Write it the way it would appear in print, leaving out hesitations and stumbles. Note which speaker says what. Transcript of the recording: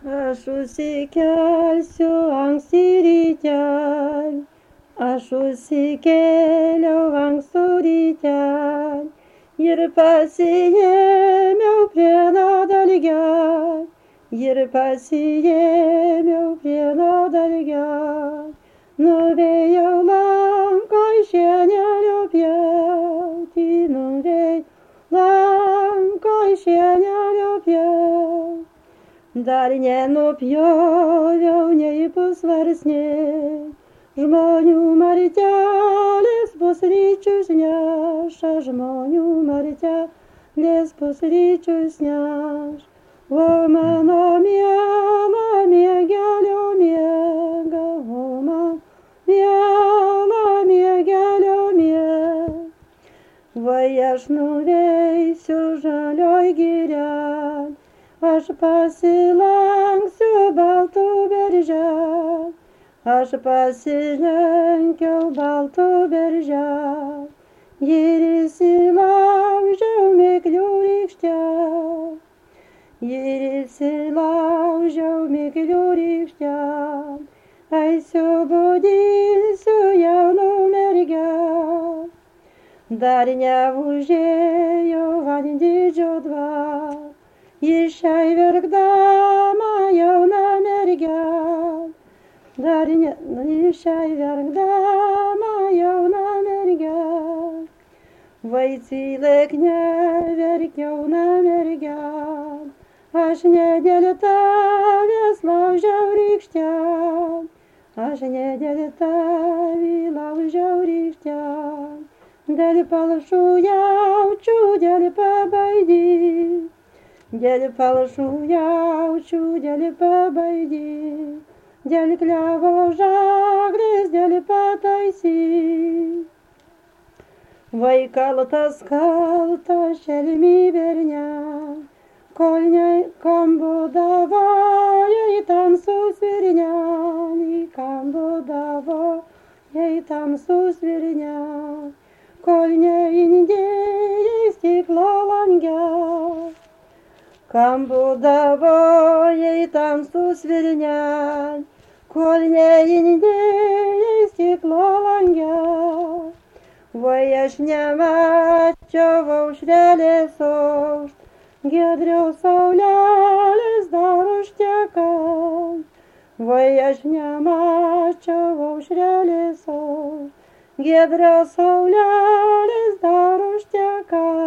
Speaker 1: Aš užsikelsiu anksti ryte, aš užsikėliau ankstų ryte ir pasiėmiau plieno dalgę, ir pasiėmiau plieno dalgę. Nuvėjau lanką šienelio pjauti, nuvėjau lanką šienelio pjauti. Dar nenupjoviau nei pusvarsnė, žmonių martelės pusryčius neša, žmonių martelės pusryčius neš. O mano miela miegelio miega, o mano miela miegelio miega. Vai aš nuveisiu žalioj girioj, aš pasilenksiu baltų beržę, aš pasilenkiau baltų beržę ir įsilaužiau miklių rykštę, ir įsilaužiau miklių rykštę. Eisiu budinsiu jaunų mergę, dar neužėjau ant didžio dvaro. Išai verkdama jauna mergė, dar išai verkdama jauna mergė. Vaicylėk neverk jauna mergė, aš ne dėl tavęs laužiau rykštę, aš ne dėl tavęs laužiau rykštę. Dėl palšų jaučių, dėl pabaidį, dėl palšų jaučių, dėl pabaidį, dėl klevo žagrės, dėl pataisy. Vai kaltas šelmį bernė, kam būdavo jai tamsus virnelį, kam būdavo jai tamsus virnelį, kol neindėjai stiklo lange. Kam būdavo jai tamsus virnelį, kol neindėjai stiklo lange. Vai aš nemačiau aušrelės aušt, giedriaus saulelės dar užtekant. Vai aš nemačiau aušrelės aušt, giedriaus saulelės dar užtekant.